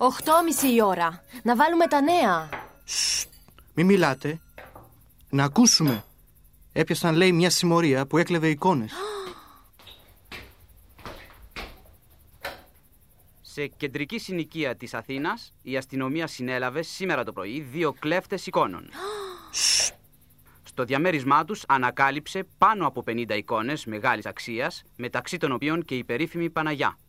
8:30 η ώρα. Να βάλουμε τα νέα. Μη μιλάτε. Να ακούσουμε. Έπιασαν, λέει, μια συμμορία που έκλεβε εικόνες. Σε κεντρική συνοικία της Αθήνας, η αστυνομία συνέλαβε σήμερα το πρωί 2 κλέφτες εικόνων. Στο διαμέρισμά τους ανακάλυψε πάνω από 50 εικόνες μεγάλης αξίας, μεταξύ των οποίων και η περίφημη Παναγιά.